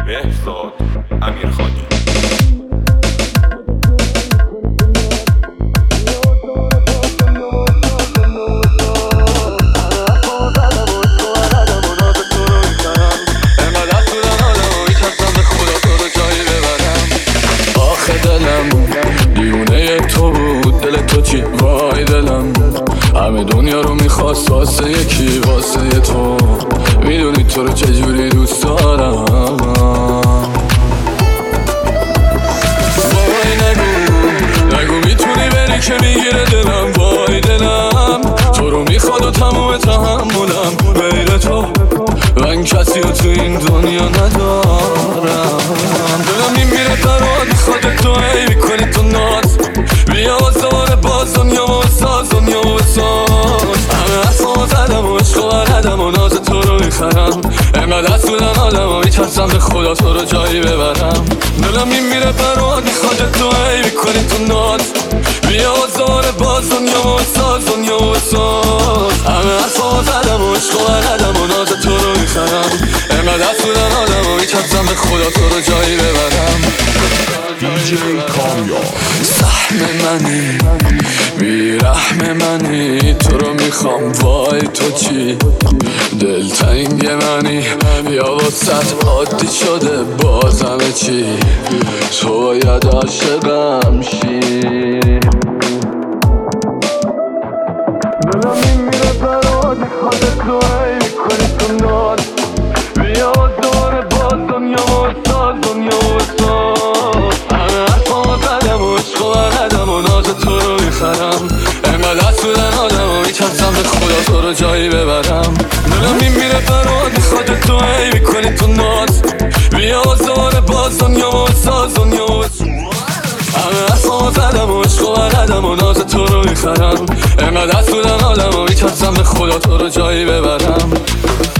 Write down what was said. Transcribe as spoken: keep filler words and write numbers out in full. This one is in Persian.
بهزاد امیرخانی. دیونه تو بود، دل تو چی؟ وای دلم همه دنیا رو میخواست واسه یکی، واسه تو. میدونی تو رو چجوری دوست دارم. وای نگو نگو میتونی بری که میگیره دلم. وای دلم تو رو میخواد و تموم تحملم غیر تو. من کسی رو تو این دنیا ندارم. دلم میمیره برات میخواد تو ای میکنی تو ناز. بیا واسه باز دنیا و ساز دنیا و ساز. همه حرفا زدم و عشق و بلدم و ناز تو رو میخرم. انقدر دست بودم آدم و میترسم به خدا تو رو جایی ببرم. دلم میمیره برات میخواد تو ای میکنی تو ناز. بیا واسه باز دنیا و ساز دنیا و ساز. همه حرفا زدم و عشق و بلدم و ناز تو رو میخرم. انقدر دست بودم آدم و میترسم به خدا تو رو جایی ببرم. دیجی کامیاب سهم منی بیرحم منی، تو رو میخوام وای تو چی؟ دلتنگ منی یا واسط عادی شده بازم چی؟ تو باید عاشقم شی. دلم میمیره برات میخواد تو ای میکنی تو ناز. بیا دور باز دنیا و ساز دنیا و ساز. همه حرفا زدم و عشق و بلدم و ناز تو رو میخرم. انقدر دست بودن آدم و میترسم به خدا تو رو جایی ببرم. دلم میمیره برات میخواد تو ای میکنی تو ناز. بیا دور باز دنیا و ساز دنیا و ساز. همه حرفا زدم و عشق و بلدم و ناز تو رو میخرم. انقدر دست بودن آدم و میترسم به خدا تو رو جایی ببرم.